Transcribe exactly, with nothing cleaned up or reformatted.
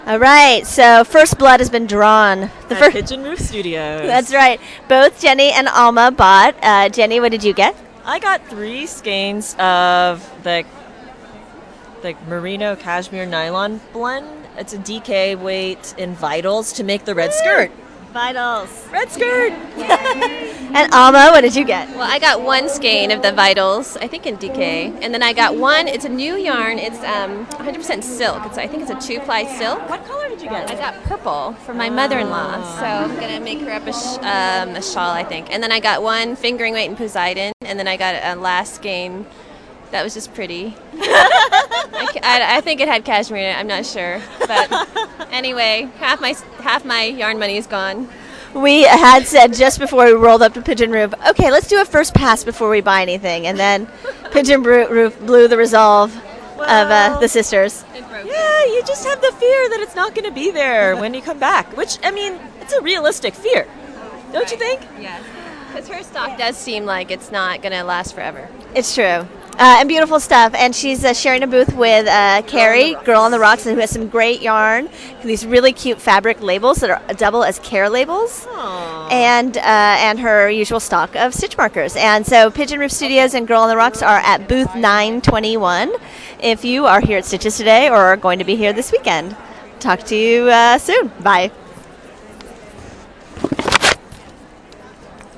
All right, so first blood has been drawn. The first Pigeon Roof Studios. That's right. Both Jenny and Alma bought. Uh, Jenny, what did you get? I got three skeins of the the merino cashmere nylon blend. It's a D K weight in Vitals to make the red skirt. Vitals. Red skirt. And Alma, what did you get? Well, I got one skein of the Vitals, I think in D K, and then I got one. It's a new yarn. It's um, one hundred percent silk. It's I think it's a two-ply silk. What color did you get? I got purple from my mother-in-law, so I'm gonna make her up a, sh- um, a shawl, I think. And then I got one fingering weight in Poseidon, and then I got a last skein. That was just pretty. I, I, I think it had cashmere in it. I'm not sure, but anyway, half my half my yarn money is gone. We had said just before we rolled up to Pigeon Roof, okay, let's do a first pass before we buy anything, and then Pigeon Roof blew the resolve well, of uh, the sisters. Yeah, you just have the fear that it's not going to be there when you come back, which I mean, it's a realistic fear, don't you think? Yes, because her stock does seem like it's not going to last forever. It's true. Uh, and beautiful stuff. And she's uh, sharing a booth with uh, Carrie, Girl on the Rocks, who has some great yarn, these really cute fabric labels that are double as care labels, Aww. and uh, and her usual stock of stitch markers. And so Pigeon Roof Studios and Girl on the Rocks are at booth nine twenty-one if you are here at Stitches today or are going to be here this weekend. Talk to you uh, soon. Bye.